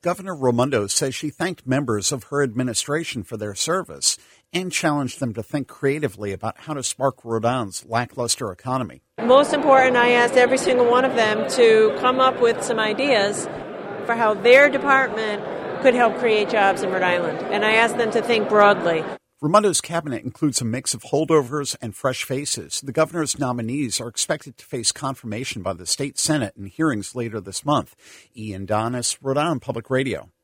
Governor Raimondo says she thanked members of her administration for their service and challenged them to think creatively about how to spark Rhode Island's lackluster economy. Most important, I asked every single one of them to come up with some ideas for how their department could help create jobs in Rhode Island. And I asked them to think broadly. Raimondo's cabinet includes a mix of holdovers and fresh faces. The governor's nominees are expected to face confirmation by the state Senate in hearings later this month. Ian Donis, Rhode Island Public Radio.